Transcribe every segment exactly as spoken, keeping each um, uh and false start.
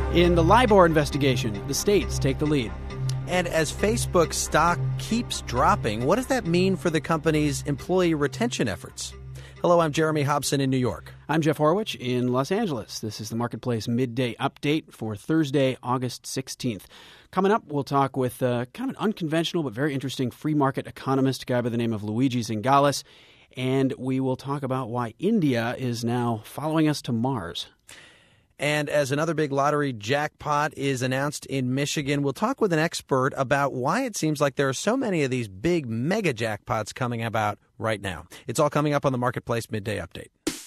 In the LIBOR investigation, the states take the lead. And as Facebook stock keeps dropping, what does that mean for the company's employee retention efforts? Hello, I'm Jeremy Hobson in New York. I'm Jeff Horwich in Los Angeles. This is the Marketplace Midday Update for Thursday, August sixteenth. Coming up, we'll talk with uh, kind of an unconventional but very interesting free market economist, a guy by the name of Luigi Zingales. And we will talk about why India is now following us to Mars. And as another big lottery jackpot is announced in Michigan, we'll talk with an expert about why it seems like there are so many of these big mega jackpots coming about right now. It's all coming up on the Marketplace Midday Update.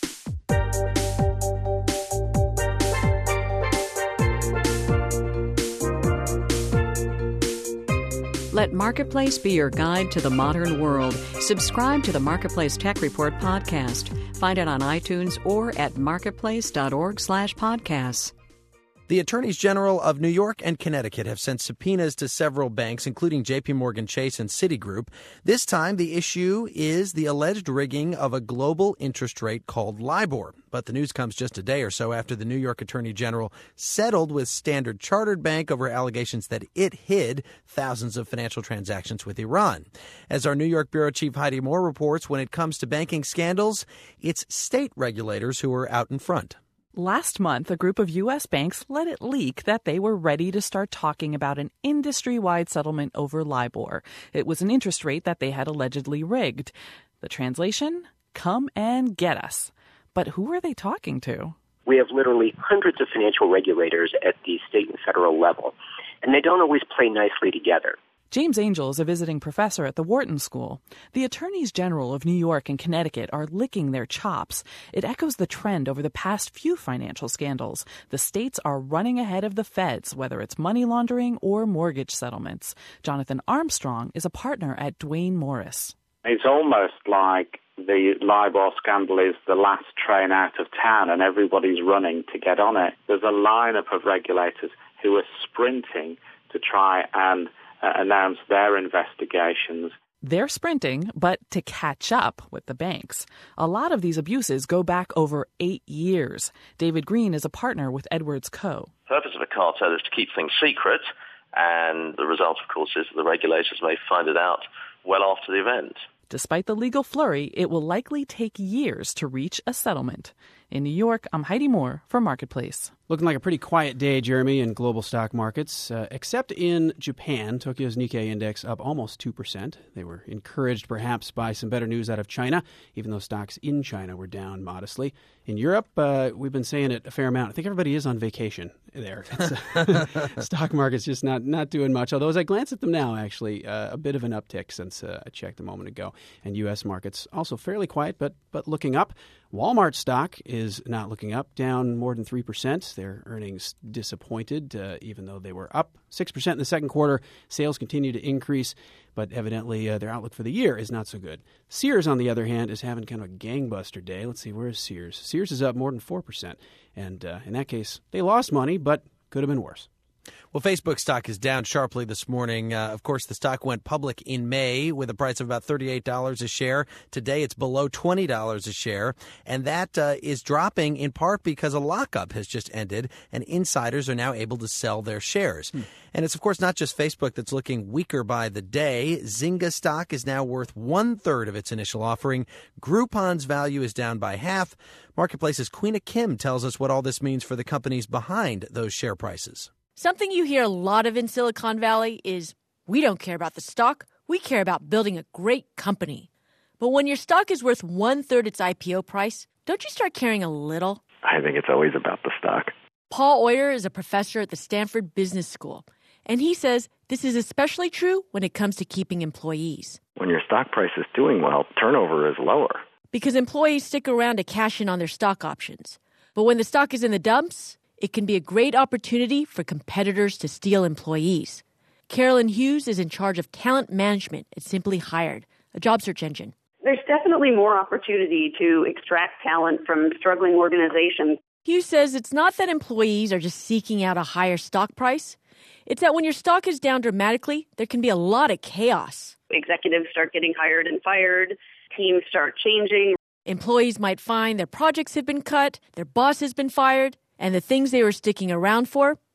Let Marketplace be your guide to the modern world. Subscribe to the Marketplace Tech Report podcast. Find it on iTunes or at marketplace.org slash podcasts. The attorneys general of New York and Connecticut have sent subpoenas to several banks, including J P Morgan Chase and Citigroup. This time, the issue is the alleged rigging of a global interest rate called LIBOR. But the news comes just a day or so after the New York attorney general settled with Standard Chartered Bank over allegations that it hid thousands of financial transactions with Iran. As our New York bureau chief Heidi Moore reports, when it comes to banking scandals, it's state regulators who are out in front. Last month, a group of U S banks let it leak that they were ready to start talking about an industry-wide settlement over LIBOR. It was an interest rate that they had allegedly rigged. The translation? Come and get us. But who are they talking to? We have literally hundreds of financial regulators at the state and federal level, and they don't always play nicely together. James Angel is a visiting professor at the Wharton School. The attorneys general of New York and Connecticut are licking their chops. It echoes the trend over the past few financial scandals. The states are running ahead of the feds, whether it's money laundering or mortgage settlements. Jonathan Armstrong is a partner at Duane Morris. It's almost like the LIBOR scandal is the last train out of town and everybody's running to get on it. There's a lineup of regulators who are sprinting to try and Uh, announce their investigations. They're sprinting, but to catch up with the banks. A lot of these abuses go back over eight years. David Green is a partner with Edwards Co. The purpose of a cartel is to keep things secret, and the result, of course, is that the regulators may find it out well after the event. Despite the legal flurry, it will likely take years to reach a settlement. In New York, I'm Heidi Moore for Marketplace. Looking like a pretty quiet day, Jeremy, in global stock markets, uh, except in Japan. Tokyo's Nikkei index up almost two percent. They were encouraged perhaps by some better news out of China, even though stocks in China were down modestly. In Europe, uh, we've been saying it a fair amount. I think everybody is on vacation there. It's, uh, stock market's just not, not doing much, although as I glance at them now, actually, uh, a bit of an uptick since uh, I checked a moment ago. And U S markets also fairly quiet, but but looking up. Walmart stock is not looking up, down more than three percent. Their earnings disappointed, uh, even though they were up six percent in the second quarter. Sales continue to increase, but evidently uh, their outlook for the year is not so good. Sears, on the other hand, is having kind of a gangbuster day. Let's see, where is Sears? Sears is up more than four percent. And uh, in that case, they lost money, but could have been worse. Well, Facebook stock is down sharply this morning. Uh, of course, the stock went public in May with a price of about thirty-eight dollars a share. Today, it's below twenty dollars a share. And that uh, is dropping in part because a lockup has just ended and insiders are now able to sell their shares. Hmm. And it's, of course, not just Facebook that's looking weaker by the day. Zynga stock is now worth one-third of its initial offering. Groupon's value is down by half. Marketplace's Queena Kim tells us what all this means for the companies behind those share prices. Something you hear a lot of in Silicon Valley is, we don't care about the stock, we care about building a great company. But when your stock is worth one-third its I P O price, don't you start caring a little? I think it's always about the stock. Paul Euler is a professor at the Stanford Business School, and he says this is especially true when it comes to keeping employees. When your stock price is doing well, turnover is lower. Because employees stick around to cash in on their stock options. But when the stock is in the dumps, it can be a great opportunity for competitors to steal employees. Carolyn Hughes is in charge of talent management at Simply Hired, a job search engine. There's definitely more opportunity to extract talent from struggling organizations. Hughes says it's not that employees are just seeking out a higher stock price. It's that when your stock is down dramatically, there can be a lot of chaos. Executives start getting hired and fired. Teams start changing. Employees might find their projects have been cut, their boss has been fired, and the things they were sticking around for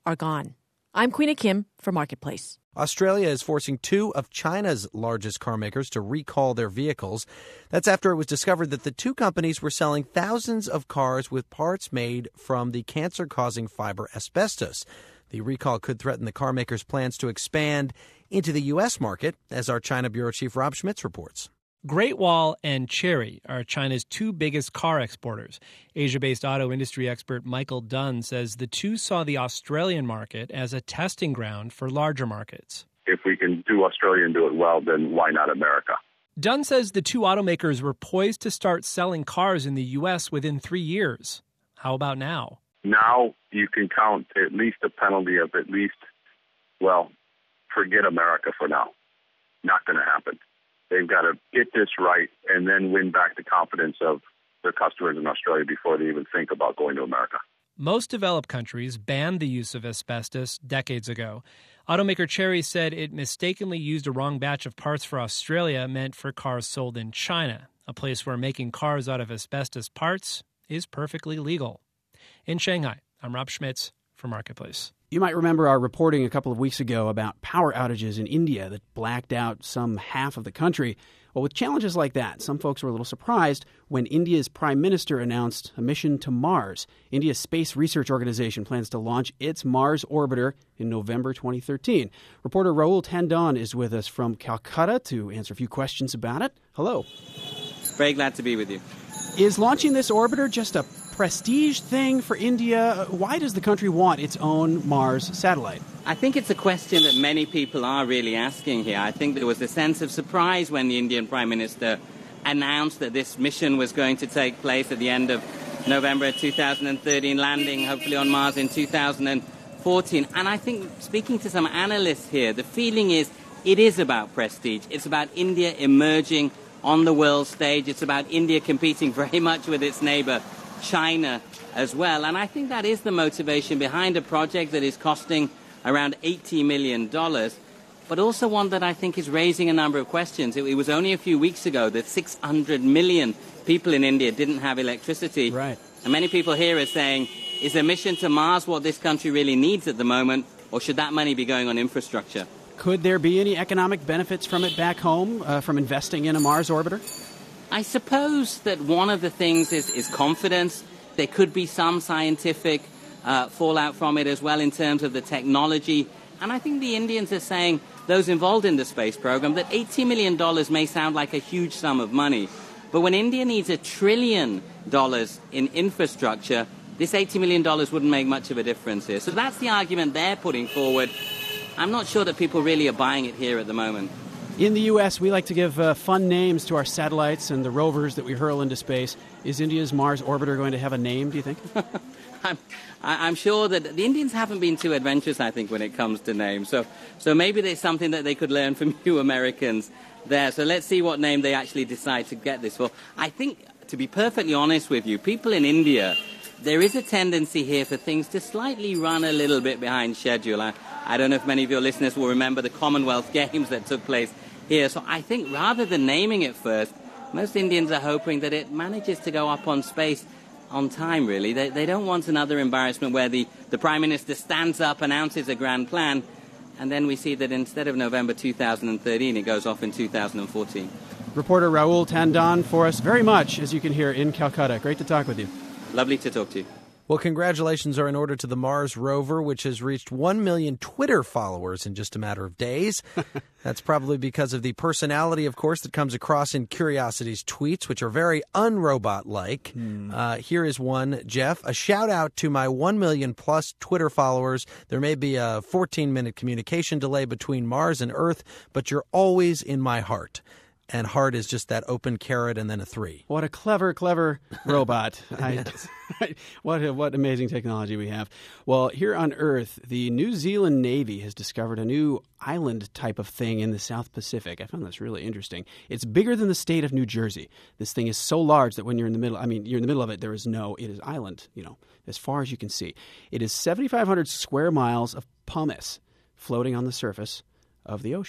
are gone. I'm Queena Kim for Marketplace. Australia is forcing two of China's largest car makers to recall their vehicles. That's after it was discovered that the two companies were selling thousands of cars with parts made from the cancer-causing fiber asbestos. The recall could threaten the car makers' plans to expand into the U S market, as our China Bureau Chief Rob Schmitz reports. Great Wall and Chery are China's two biggest car exporters. Asia-based auto industry expert Michael Dunn says the two saw the Australian market as a testing ground for larger markets. If we can do Australia and do it well, then why not America? Dunn says the two automakers were poised to start selling cars in the U S within three years. How about now? Now you can count at least a penalty of at least, well, forget America for now. Not going to happen. They've got to get this right and then win back the confidence of their customers in Australia before they even think about going to America. Most developed countries banned the use of asbestos decades ago. Automaker Chery said it mistakenly used a wrong batch of parts for Australia meant for cars sold in China, a place where making cars out of asbestos parts is perfectly legal. In Shanghai, I'm Rob Schmitz for Marketplace. You might remember our reporting a couple of weeks ago about power outages in India that blacked out some half of the country. Well, with challenges like that, some folks were a little surprised when India's prime minister announced a mission to Mars. India's Space Research Organization plans to launch its Mars orbiter in November twenty thirteen. Reporter Rahul Tandon is with us from Calcutta to answer a few questions about it. Hello. Very glad to be with you. Is launching this orbiter just a prestige thing for India? Why does the country want its own Mars satellite? I think it's a question that many people are really asking here. I think there was a sense of surprise when the Indian Prime Minister announced that this mission was going to take place at the end of November two thousand thirteen, landing hopefully on Mars in two thousand fourteen. And I think, speaking to some analysts here, the feeling is it is about prestige. It's about India emerging on the world stage. It's about India competing very much with its neighbor China as well. And I think that is the motivation behind a project that is costing around eighty million dollars, but also one that I think is raising a number of questions. It, it was only a few weeks ago that six hundred million people in India didn't have electricity. Right. And many people here are saying, is a mission to Mars what this country really needs at the moment, or should that money be going on infrastructure? Could there be any economic benefits from it back home, uh, from investing in a Mars orbiter? I suppose that one of the things is, is confidence. There could be some scientific uh, fallout from it as well in terms of the technology. And I think the Indians are saying, those involved in the space program, that eighty million dollars may sound like a huge sum of money. But when India needs a trillion dollars in infrastructure, this eighty million dollars wouldn't make much of a difference here. So that's the argument they're putting forward. I'm not sure that people really are buying it here at the moment. In the U S, we like to give uh, fun names to our satellites and the rovers that we hurl into space. Is India's Mars orbiter going to have a name, do you think? I'm, I'm sure that the Indians haven't been too adventurous, I think, when it comes to names. So, so maybe there's something that they could learn from you Americans there. So let's see what name they actually decide to get this for. I think, to be perfectly honest with you, people in India, there is a tendency here for things to slightly run a little bit behind schedule. I, I don't know if many of your listeners will remember the Commonwealth Games that took place here. So I think rather than naming it first, most Indians are hoping that it manages to go up on space on time, really. They, they don't want another embarrassment where the, the Prime Minister stands up, announces a grand plan, and then we see that instead of November two thousand thirteen, it goes off in two thousand fourteen. Reporter Rahul Tandon for us very much, as you can hear, in Calcutta. Great to talk with you. Lovely to talk to you. Well, congratulations are in order to the Mars rover, which has reached one million Twitter followers in just a matter of days. That's probably because of the personality, of course, that comes across in Curiosity's tweets, which are very un-robot-like. Hmm. Uh, here is one, Jeff. A shout-out to my one million plus Twitter followers. There may be a fourteen-minute communication delay between Mars and Earth, but you're always in my heart. And heart is just that open caret and then a three. What a clever, clever robot. I, I, what a, what amazing technology we have. Well, here on Earth, the New Zealand Navy has discovered a new island type of thing in the South Pacific. I found this really interesting. It's bigger than the state of New Jersey. This thing is so large that when you're in the middle, I mean, you're in the middle of it, there is no, it is island, you know, as far as you can see. It is seventy-five hundred square miles of pumice floating on the surface of the ocean.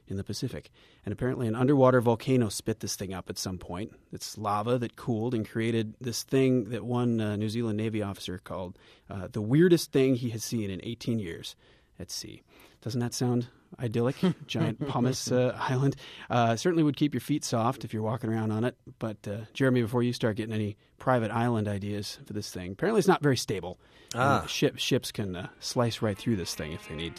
in the Pacific. And apparently an underwater volcano spit this thing up at some point. It's lava that cooled and created this thing that one uh, New Zealand Navy officer called uh, the weirdest thing he has seen in eighteen years at sea. Doesn't that sound idyllic? Giant pumice uh, island. Uh, certainly would keep your feet soft if you're walking around on it. But, uh, Jeremy, before you start getting any private island ideas for this thing, apparently it's not very stable. Ah. Uh, ship, ships can uh, slice right through this thing if they need to.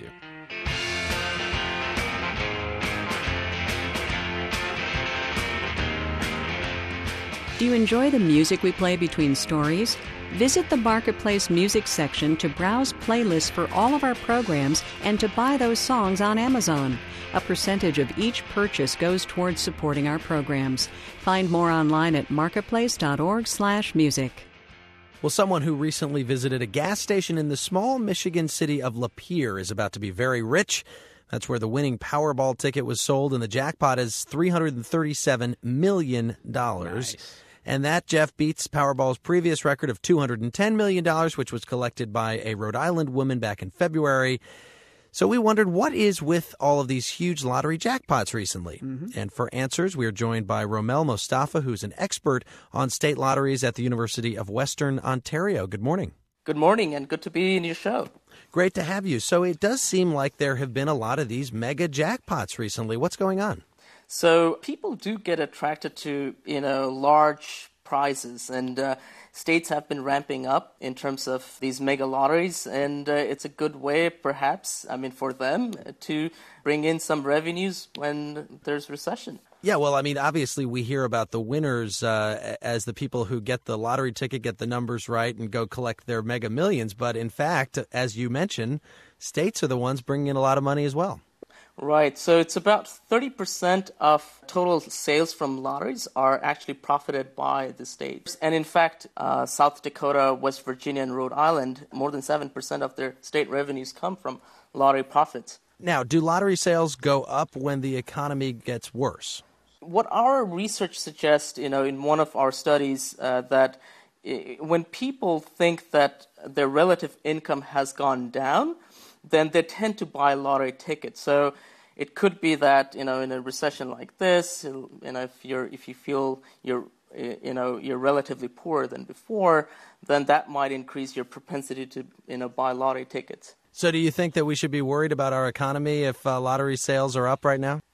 Do you enjoy the music we play between stories? Visit the Marketplace Music section to browse playlists for all of our programs and to buy those songs on Amazon. A percentage of each purchase goes towards supporting our programs. Find more online at marketplace.org slash music. Well, someone who recently visited a gas station in the small Michigan city of Lapeer is about to be very rich. That's where the winning Powerball ticket was sold, and the jackpot is three hundred thirty-seven million dollars. Nice. And that, Jeff, beats Powerball's previous record of two hundred ten million dollars, which was collected by a Rhode Island woman back in February. So we wondered, what is with all of these huge lottery jackpots recently? Mm-hmm. And for answers, we are joined by Romel Mostafa, who's an expert on state lotteries at the University of Western Ontario. Good morning. Good morning, and good to be in your show. Great to have you. So it does seem like there have been a lot of these mega jackpots recently. What's going on? So people do get attracted to, you know, large prizes, and uh, states have been ramping up in terms of these mega lotteries, and uh, it's a good way, perhaps, I mean, for them to bring in some revenues when there's recession. Yeah, well, I mean, obviously we hear about the winners uh, as the people who get the lottery ticket, get the numbers right, and go collect their mega millions. But in fact, as you mentioned, states are the ones bringing in a lot of money as well. Right. So it's about thirty percent of total sales from lotteries are actually profited by the states. And in fact, uh, South Dakota, West Virginia, and Rhode Island, more than seven percent of their state revenues come from lottery profits. Now, do lottery sales go up when the economy gets worse? What our research suggests, you know, in one of our studies, uh, that when people think that their relative income has gone down, then they tend to buy lottery tickets. So it could be that, you know, in a recession like this, you know, if you're if you feel you're you know you're relatively poorer than before, then that might increase your propensity to, you know, buy lottery tickets. So do you think that we should be worried about our economy if uh, lottery sales are up right now?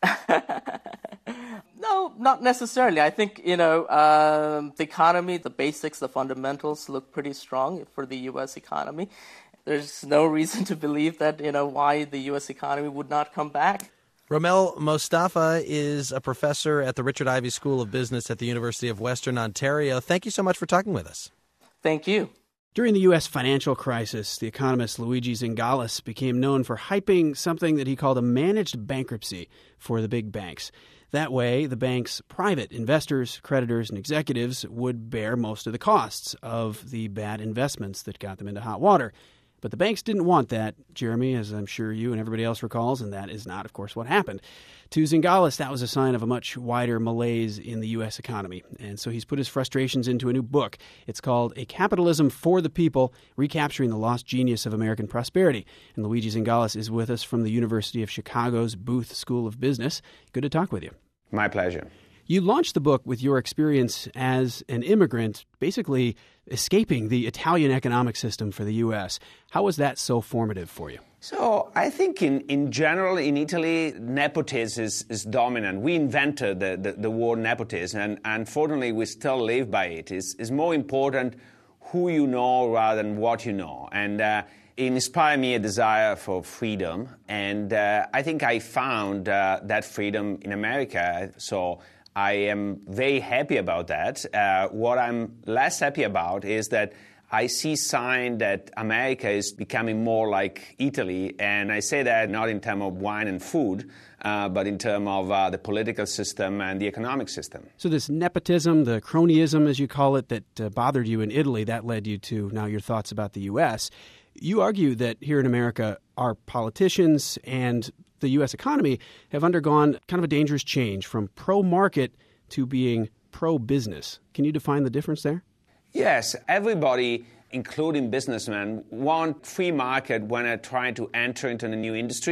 No, not necessarily. I think, you know, um, the economy, the basics, the fundamentals look pretty strong for the U S economy. There's no reason to believe that, you know, why the U S economy would not come back. Romel Mostafa is a professor at the Richard Ivey School of Business at the University of Western Ontario. Thank you so much for talking with us. Thank you. During the U S financial crisis, the economist Luigi Zingales became known for hyping something that he called a managed bankruptcy for the big banks. That way, the bank's private investors, creditors, and executives would bear most of the costs of the bad investments that got them into hot water. But the banks didn't want that, Jeremy, as I'm sure you and everybody else recalls, and that is not, of course, what happened. To Zingales, that was a sign of a much wider malaise in the U S economy, and so he's put his frustrations into a new book. It's called A Capitalism for the People, Recapturing the Lost Genius of American Prosperity. And Luigi Zingales is with us from the University of Chicago's Booth School of Business. Good to talk with you. My pleasure. You launched the book with your experience as an immigrant, basically escaping the Italian economic system for the U S. How was that so formative for you? So I think in, in general in Italy, nepotism is, is dominant. We invented the, the, the word nepotism, and unfortunately we still live by it. It's, it's more important who you know rather than what you know. And uh, it inspired me a desire for freedom, and uh, I think I found uh, that freedom in America. So I am very happy about that. Uh, what I'm less happy about is that I see signs that America is becoming more like Italy, and I say that not in terms of wine and food, uh, but in terms of uh, the political system and the economic system. So this nepotism, the cronyism, as you call it, that uh, bothered you in Italy, that led you to now your thoughts about the U S. You argue that here in America, our politicians and the U S economy have undergone kind of a dangerous change from pro-market to being pro-business. Can you define the difference there? Yes, everybody, including businessmen, want free market when they're trying to enter into a new industry.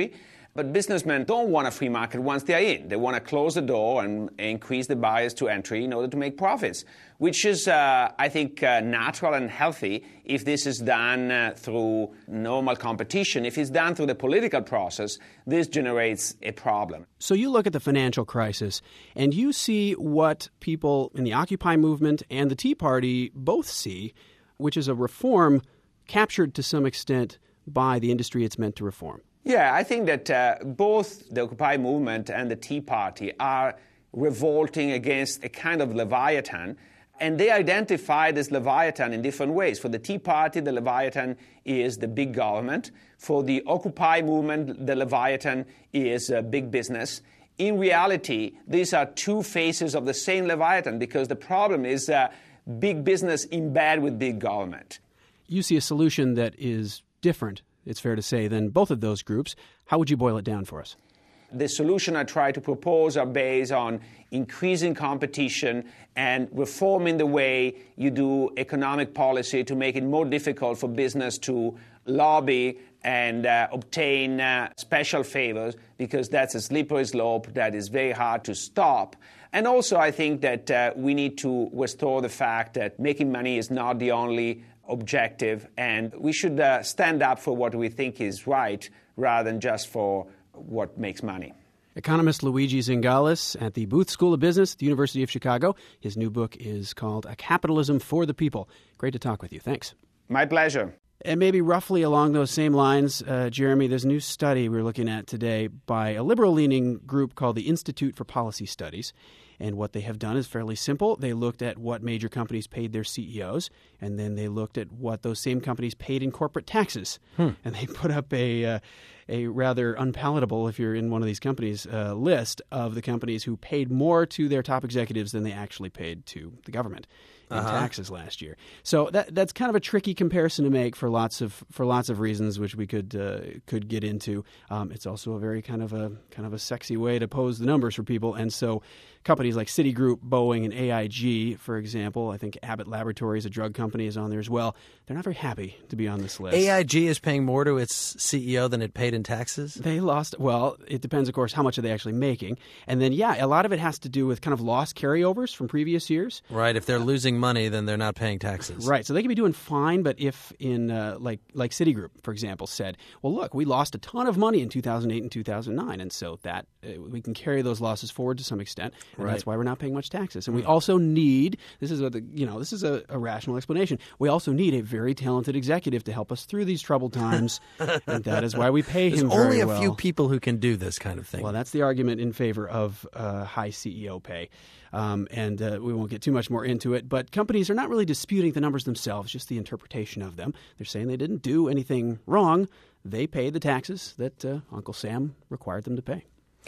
But businessmen don't want a free market once they are in. They want to close the door and increase the barriers to entry in order to make profits, which is, uh, I think, uh, natural and healthy if this is done uh, through normal competition. If it's done through the political process, this generates a problem. So you look at the financial crisis, and you see what people in the Occupy movement and the Tea Party both see, which is a reform captured to some extent by the industry it's meant to reform. Yeah, I think that uh, both the Occupy movement and the Tea Party are revolting against a kind of Leviathan, and they identify this Leviathan in different ways. For the Tea Party, the Leviathan is the big government. For the Occupy movement, the Leviathan is uh, big business. In reality, these are two faces of the same Leviathan, because the problem is uh, big business in bed with big government. You see a solution that is different, it's fair to say, than both of those groups. How would you boil it down for us? The solution I try to propose are based on increasing competition and reforming the way you do economic policy to make it more difficult for business to lobby and uh, obtain uh, special favors, because that's a slippery slope that is very hard to stop. And also I think that uh, we need to restore the fact that making money is not the only objective, and we should uh, stand up for what we think is right rather than just for what makes money. Economist Luigi Zingales at the Booth School of Business at the University of Chicago. His new book is called A Capitalism for the People. Great to talk with you. Thanks. My pleasure. And maybe roughly along those same lines, uh, Jeremy, there's a new study we're looking at today by a liberal-leaning group called the Institute for Policy Studies. And what they have done is fairly simple. They looked at what major companies paid their C E Os, and then they looked at what those same companies paid in corporate taxes. Hmm. And they put up a uh, a rather unpalatable, if you're in one of these companies, uh, list of the companies who paid more to their top executives than they actually paid to the government in uh-huh. taxes last year. So that that's kind of a tricky comparison to make for lots of for lots of reasons, which we could uh, could get into. Um, it's also a very kind of a kind of a sexy way to pose the numbers for people, and so companies like Citigroup, Boeing, and A I G, for example, I think Abbott Laboratories, a drug company, is on there as well. They're not very happy to be on this list. A I G is paying more to its C E O than it paid in taxes? They lost, well, it depends, of course, how much are they actually making. And then, yeah, a lot of it has to do with kind of lost carryovers from previous years. Right. If they're uh, losing money, then they're not paying taxes. Right. So they could be doing fine, but if in, uh, like, like Citigroup, for example, said, well, look, we lost a ton of money in two thousand eight and two thousand nine, and so that uh, we can carry those losses forward to some extent, and right. that's why we're not paying much taxes. And we also need, this is a, you know, this is a, a rational explanation, we also need a very talented executive to help us through these troubled times, and that is why we pay There's him very very well. well. Only a few people who can do this kind of thing. Well, that's the argument in favor of uh, high C E O pay. Um, and uh, we won't get too much more into it. But companies are not really disputing the numbers themselves, just the interpretation of them. They're saying they didn't do anything wrong. They paid the taxes that uh, Uncle Sam required them to pay.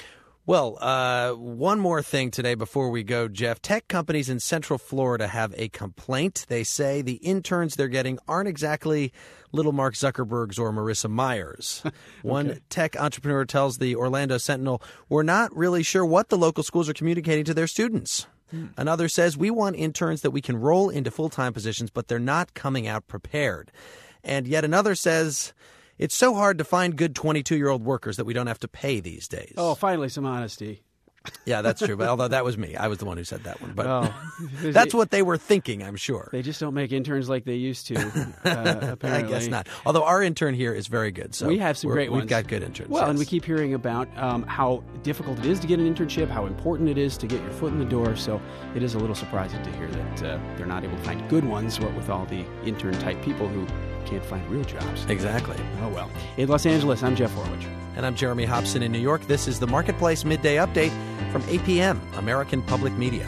Well, uh, one more thing today before we go, Jeff. Tech companies in Central Florida have a complaint. They say the interns they're getting aren't exactly little Mark Zuckerbergs or Marissa Myers. okay. One tech entrepreneur tells the Orlando Sentinel, we're not really sure what the local schools are communicating to their students. Hmm. Another says, we want interns that we can roll into full-time positions, but they're not coming out prepared. And yet another says, it's so hard to find good twenty-two-year-old workers that we don't have to pay these days. Oh, finally some honesty. Yeah, that's true. But although that was me. I was the one who said that one. But oh. that's what they were thinking, I'm sure. They just don't make interns like they used to, uh, apparently. I guess not. Although our intern here is very good. So we have some great ones. We've got good interns. Well, yes. and we keep hearing about um, how difficult it is to get an internship, how important it is to get your foot in the door. So it is a little surprising to hear that uh, they're not able to find good ones, what with all the intern-type people who can't find real jobs. Exactly. Oh, well. In Los Angeles, I'm Jeff Horwich. And I'm Jeremy Hobson in New York. This is the Marketplace Midday Update from A P M, American Public Media.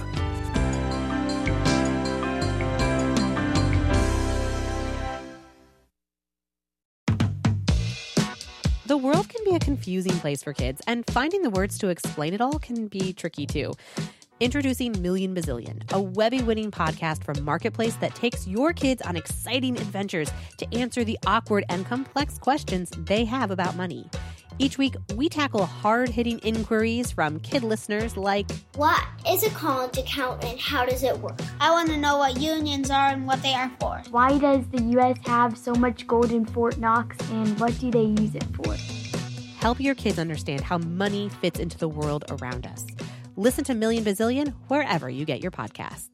The world can be a confusing place for kids, and finding the words to explain it all can be tricky too. Introducing Million Bazillion, a Webby-winning podcast from Marketplace that takes your kids on exciting adventures to answer the awkward and complex questions they have about money. Each week, we tackle hard-hitting inquiries from kid listeners like, what is a college account and how does it work? I want to know what unions are and what they are for. Why does the U S have so much gold in Fort Knox and what do they use it for? Help your kids understand how money fits into the world around us. Listen to Million Bazillion wherever you get your podcasts.